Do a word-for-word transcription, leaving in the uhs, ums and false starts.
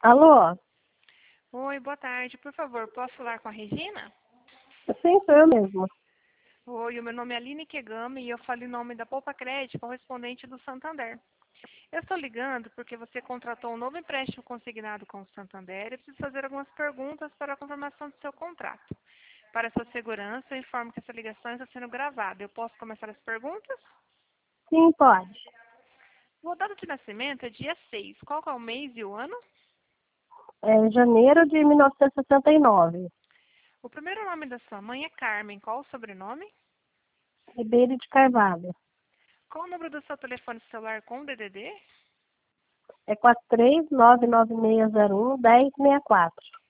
Alô? Oi, boa tarde. Por favor, posso falar com a Regina? Sim, sou eu mesmo. Oi, o meu nome é Aline Kegami e eu falo em nome da Poupa Crédito, correspondente do Santander. Eu estou ligando porque você contratou um novo empréstimo consignado com o Santander e preciso fazer algumas perguntas para a confirmação do seu contrato. Para sua segurança, eu informo que essa ligação está sendo gravada. Eu posso começar as perguntas? Sim, pode. O data de nascimento é dia seis. Qual que é o mês e o ano? É janeiro de mil novecentos e sessenta e nove. O primeiro nome da sua mãe é Carmen. Qual o sobrenome? Ribeiro de Carvalho. Qual o número do seu telefone celular com D D D? É quatro três nove nove seis zero um um zero seis quatro.